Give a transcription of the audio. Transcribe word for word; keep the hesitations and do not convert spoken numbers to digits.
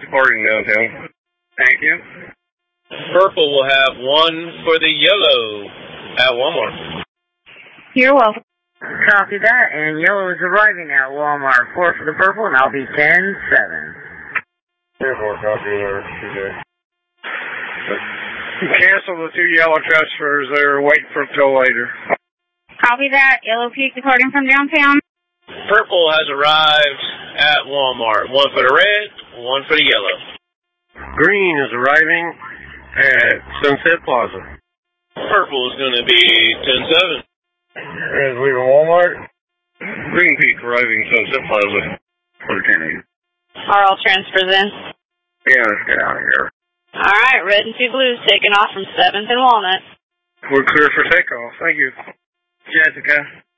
departing downtown. Thank you. Purple will have one for the yellow at Walmart. You're welcome. Copy that, and yellow is arriving at Walmart. Four for the purple, and I'll be ten seven. Three four, copy there, T J. Cancel the two yellow transfers. They're waiting for till later. Copy that. Yellow Peak departing from downtown. Purple has arrived at Walmart. One for the red, one for the yellow. Green is arriving at Sunset Plaza. Purple is going to be ten seven. Red is leaving Walmart. Green Peak arriving Sunset Plaza for ten eight. Are all transfers in? Yeah, let's get out of here. All right, red and two blues taking off from seventh and Walnut. We're clear for takeoff. Thank you. Jessica.